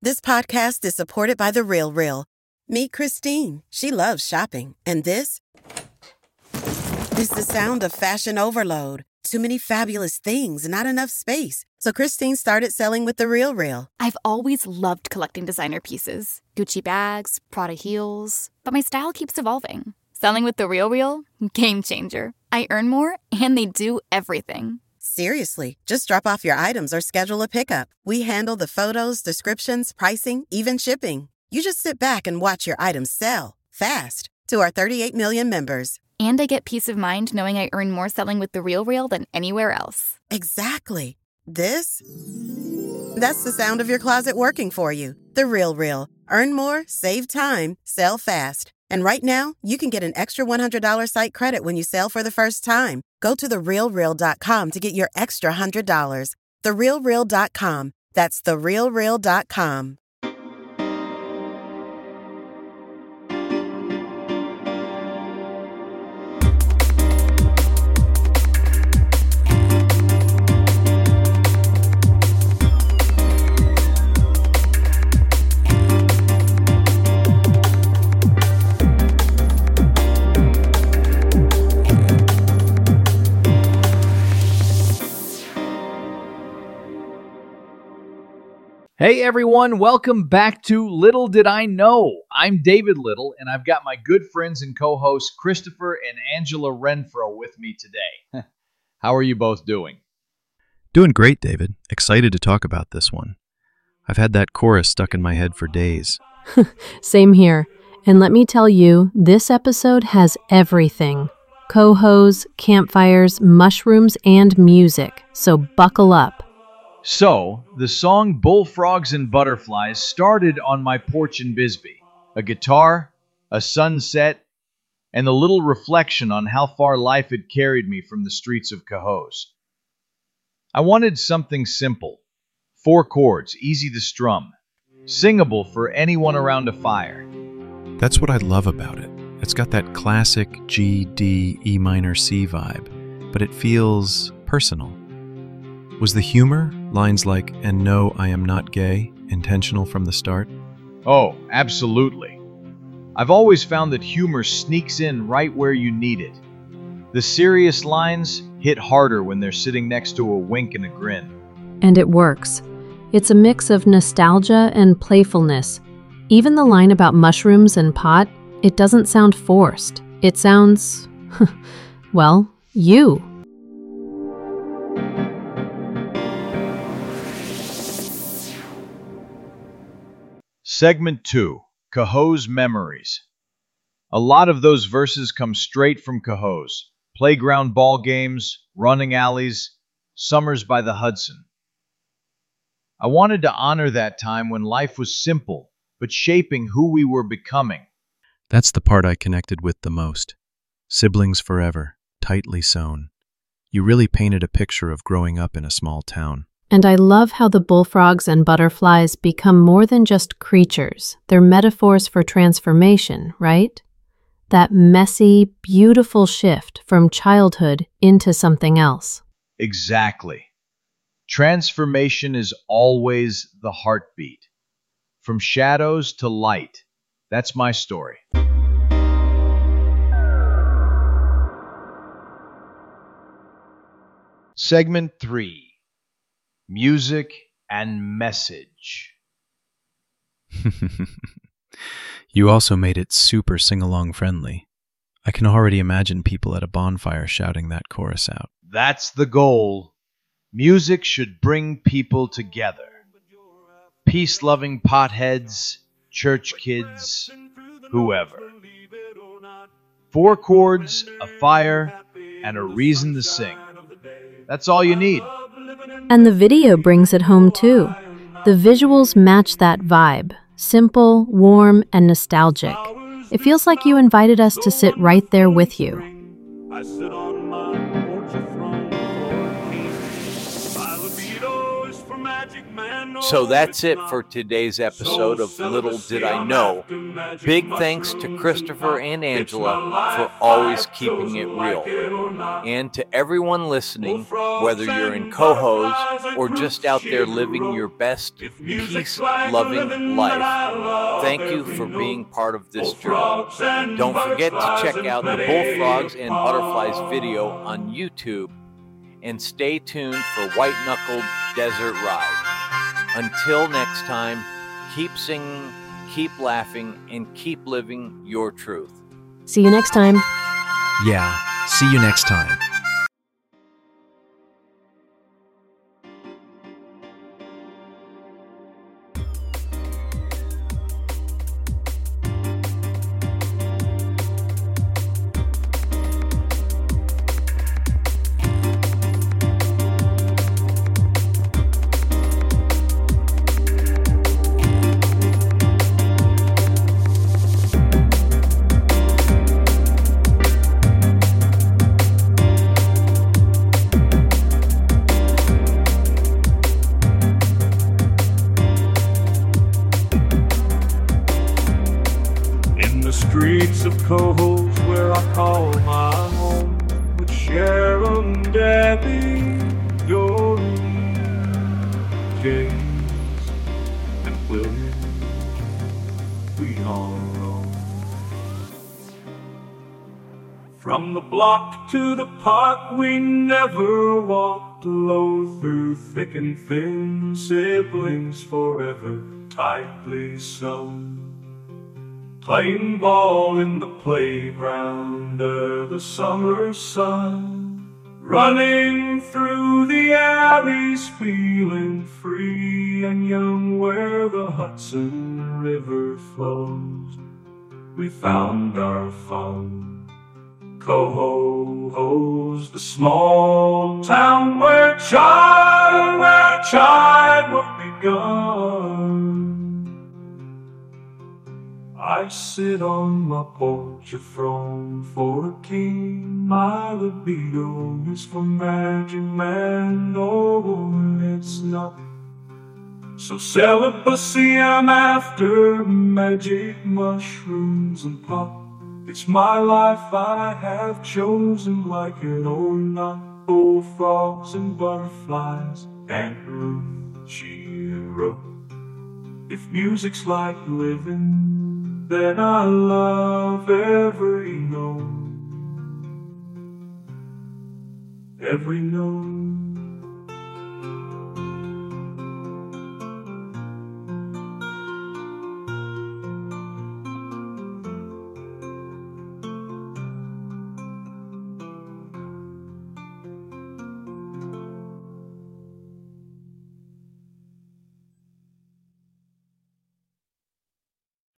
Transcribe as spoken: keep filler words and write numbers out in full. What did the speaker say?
This podcast is supported by The Real Real. Meet Christine. She loves shopping. And this is the sound of fashion overload. Too many fabulous things, not enough space. So Christine started selling with The Real Real. I've always loved collecting designer pieces. Gucci bags, Prada heels. But my style keeps evolving. Selling with The Real Real? Game changer. I earn more, and they do everything. Seriously, just drop off your items or schedule a pickup. We handle the photos, descriptions, pricing, even shipping. You just sit back and watch your items sell fast to our thirty-eight million members. And I get peace of mind knowing I earn more selling with The Real Real than anywhere else. Exactly. This? That's the sound of your closet working for you. The Real Real. Earn more, save time, sell fast. And right now, you can get an extra one hundred dollars site credit when you sell for the first time. Go to the real real dot com to get your extra one hundred dollars. the real real dot com. That's the real real dot com. Hey everyone, welcome back to Little Did I Know. I'm David Little, and I've got my good friends and co-hosts Christopher and Angela Renfro with me today. How are you both doing? Doing great, David. Excited to talk about this one. I've had that chorus stuck in my head for days. Same here. And let me tell you, this episode has everything. Cohos, campfires, mushrooms, and music. So buckle up. So, the song Bullfrogs and Butterflies started on my porch in Bisbee. A guitar, a sunset, and a little reflection on how far life had carried me from the streets of Cohoes. I wanted something simple. Four chords, easy to strum. Singable for anyone around a fire. That's what I love about it. It's got that classic G, D, E minor, C vibe, but it feels personal. Was the humor, lines like, "and no, I am not gay," intentional from the start? Oh, absolutely. I've always found that humor sneaks in right where you need it. The serious lines hit harder when they're sitting next to a wink and a grin. And it works. It's a mix of nostalgia and playfulness. Even the line about mushrooms and pot, it doesn't sound forced. It sounds, well, you. Segment two, Cohoes Memories. A lot of those verses come straight from Cohoes. Playground ball games, running alleys, summers by the Hudson. I wanted to honor that time when life was simple, but shaping who we were becoming. That's the part I connected with the most. Siblings forever, tightly sewn. You really painted a picture of growing up in a small town. And I love how the bullfrogs and butterflies become more than just creatures. They're metaphors for transformation, right? That messy, beautiful shift from childhood into something else. Exactly. Transformation is always the heartbeat. From shadows to light. That's my story. Segment three. Music and message. You also made it super sing-along friendly. I can already imagine people at a bonfire shouting that chorus out. That's the goal. Music should bring people together. Peace-loving potheads, church kids, whoever. Four chords, a fire, and a reason to sing. That's all you need. And the video brings it home too. The visuals match that vibe. Simple, warm, and nostalgic. It feels like you invited us to sit right there with you. I sit on my porch throne for a king. My libido is for magic man. So that's it for today's episode of Little Did I Know. Big thanks to Christopher and Angela for always keeping it real. And to everyone listening, whether you're in Cohoes or just out there living your best peace-loving life, thank you for being part of this journey. Don't forget to check out the Bullfrogs and Butterflies video on YouTube, and stay tuned for White Knuckled Desert Ride. Until next time, keep singing, keep laughing, and keep living your truth. See you next time. Yeah, see you next time. Streets of Cohoes, where I call my home, with Sharon, Debbie, Doreen, James, and William, we all roam. From the block to the park, we never walked alone, through thick and thin, siblings forever tightly sewn. Playing ball in the playground under the summer sun, running through the alleys feeling free and young where the Hudson River flows. We found our fun. Cohoes, the small town where child, where childhood begun. I sit on my porch, a throne for a king. My libido is for magic, man. No, it's not. So celibacy, I'm after magic mushrooms and pop. It's my life I have chosen, like it or not. Bullfrogs and butterflies, kangaroo, she wrote. If music's like living, then I love every note, every note.